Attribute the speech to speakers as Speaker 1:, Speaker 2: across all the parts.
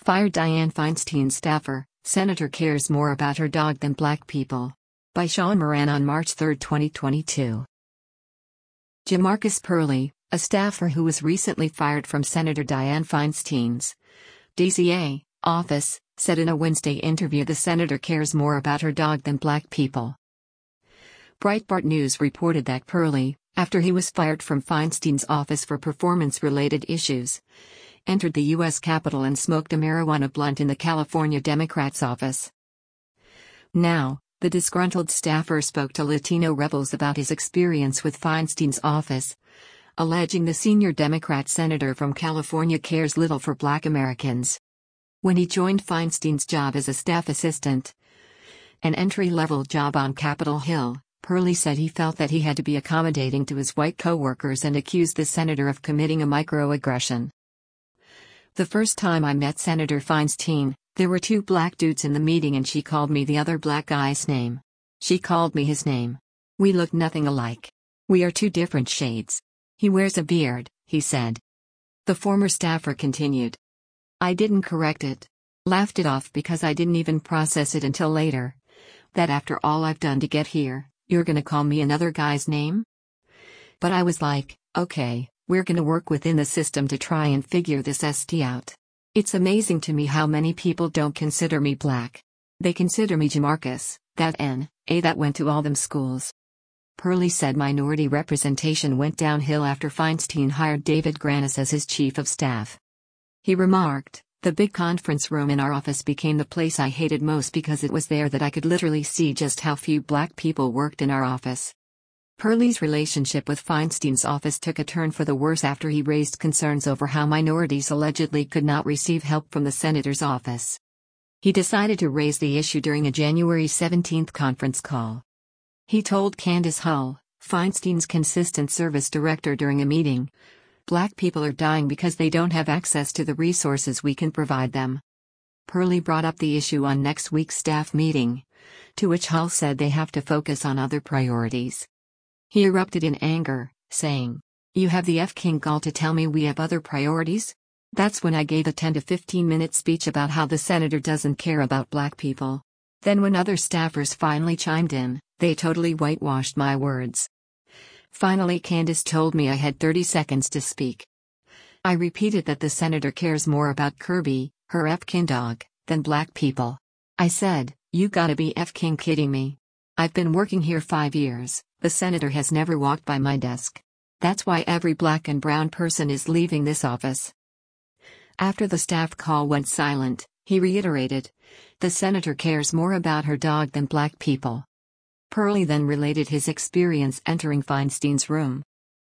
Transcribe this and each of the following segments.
Speaker 1: Fired Dianne Feinstein staffer, Senator cares more about her dog than black people. By Sean Moran on March 3, 2022. Jamarcus Purley, a staffer who was recently fired from Senator Dianne Feinstein's DCA office, said in a Wednesday interview the senator cares more about her dog than black people. Breitbart News reported that Purley, after he was fired from Feinstein's office for performance-related issues, entered the U.S. Capitol and smoked a marijuana blunt in the California Democrats' office. Now, the disgruntled staffer spoke to Latino Rebels about his experience with Feinstein's office, alleging the senior Democrat senator from California cares little for black Americans. When he joined Feinstein's job as a staff assistant, an entry-level job on Capitol Hill, Purley said he felt that he had to be accommodating to his white coworkers and accused the senator of committing a microaggression. The first time I met Senator Feinstein, there were two black dudes in the meeting and she called me the other black guy's name. She called me his name. We look nothing alike. We are two different shades. He wears a beard, he said. The former staffer continued. I didn't correct it. Laughed it off because I didn't even process it until later. That after all I've done to get here, you're gonna call me another guy's name? But I was like, okay, we're gonna work within the system to try and figure this ST out. It's amazing to me how many people don't consider me black. They consider me Jamarcus, that N.A. that went to all them schools. Purley said minority representation went downhill after Feinstein hired David Grannis as his chief of staff. He remarked, the big conference room in our office became the place I hated most because it was there that I could literally see just how few black people worked in our office. Purley's relationship with Feinstein's office took a turn for the worse after he raised concerns over how minorities allegedly could not receive help from the senator's office. He decided to raise the issue during a January 17 conference call. He told Candace Hull, Feinstein's consistent service director during a meeting, black people are dying because they don't have access to the resources we can provide them. Purley brought up the issue on next week's staff meeting, to which Hull said they have to focus on other priorities. He erupted in anger, saying, "You have the F-King gall to tell me we have other priorities?" That's when I gave a 10 to 15-minute speech about how the senator doesn't care about black people. Then when other staffers finally chimed in, they totally whitewashed my words. Finally Candace told me I had 30 seconds to speak. I repeated that the senator cares more about Kirby, her F-King dog, than black people. I said, "You gotta be F-King kidding me. I've been working here 5 years, the senator has never walked by my desk. That's why every black and brown person is leaving this office." After the staff call went silent, he reiterated, the senator cares more about her dog than black people. Purley then related his experience entering Feinstein's room.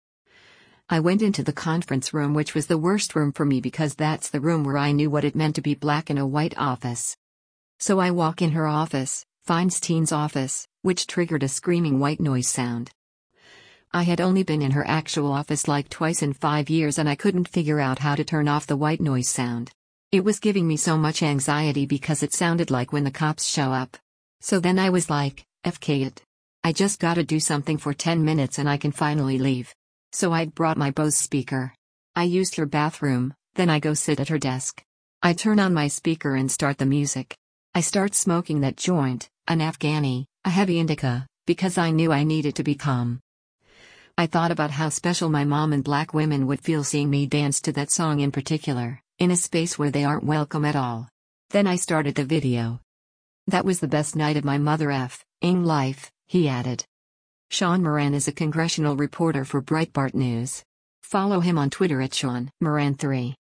Speaker 1: I went into the conference room, which was the worst room for me because that's the room where I knew what it meant to be black in a white office. So I walk in her office, Feinstein's office, which triggered a screaming white noise sound. I had only been in her actual office like twice in 5 years and I couldn't figure out how to turn off the white noise sound. It was giving me so much anxiety because it sounded like when the cops show up. So then I was like, FK it. I just gotta do something for 10 minutes and I can finally leave. So I'd brought my Bose speaker. I used her bathroom, then I go sit at her desk. I turn on my speaker and start the music. I start smoking that joint, an Afghani, a heavy indica, because I knew I needed to be calm. I thought about how special my mom and black women would feel seeing me dance to that song in particular, in a space where they aren't welcome at all. Then I started the video. That was the best night of my mother-ing life, he added. Sean Moran is a congressional reporter for Breitbart News. Follow him on Twitter at Sean Moran3.